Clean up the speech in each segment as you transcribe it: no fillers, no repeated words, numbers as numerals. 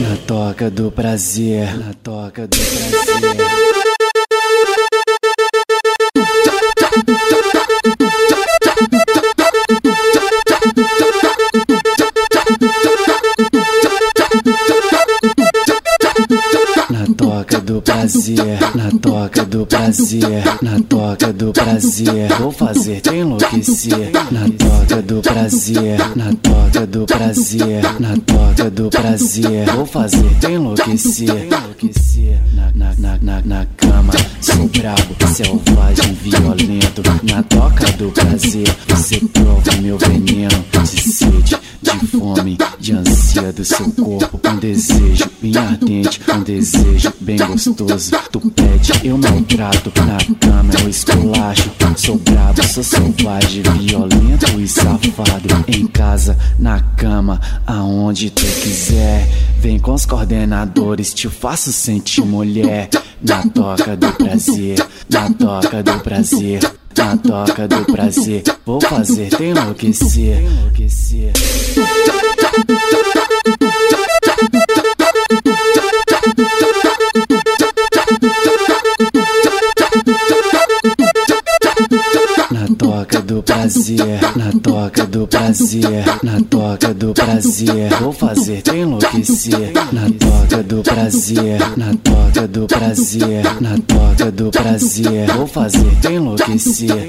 Na toca do prazer, na toca do prazer. Na toca do prazer, na toca do prazer, na toca do prazer, vou fazer te enlouquecer. Na toca do prazer, na toca do prazer, na toca do prazer, vou fazer te enlouquecer. Na cama, sou brabo, selvagem, violento. Na toca do prazer, você prova meu veneno de sede, de fome, de ânsia do seu corpo. Um desejo bem ardente, um desejo bem gostoso. Tu pede, eu maltrato. Na cama eu esculacho. Sou brabo, sou selvagem, violento e safado. Em casa, na cama, aonde tu quiser. Vem com os coordenadores, te faço sentir mulher. Na toca do prazer, na toca do prazer, na toca do prazer, vou fazer te enlouquecer. Na toca do prazer, na toca do prazer, na toca do prazer, vou fazer te enlouquecer. Na toca do prazer, na toca do prazer, na toca do prazer, vou fazer te enlouquecer.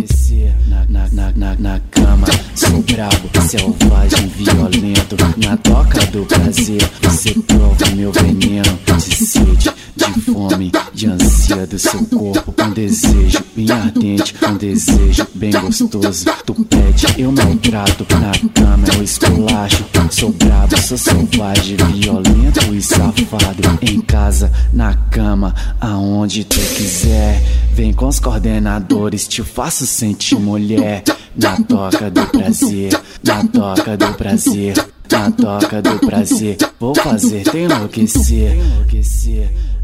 Na cama, sou brabo, selvagem, violento. Na toca do prazer, você prova meu veneno de sede, de fome, de ânsia do seu corpo. Um desejo bem ardente, um desejo bem gostoso. Tu pede, eu maltrato. Na cama eu esculacho. Sou brabo, sou selvagem, violento e safado. Em casa, na cama, aonde tu quiser. Vem com os coordenadores, te faço sentir mulher. Na toca do prazer, na toca do prazer, na toca do prazer, vou fazer te enlouquecer.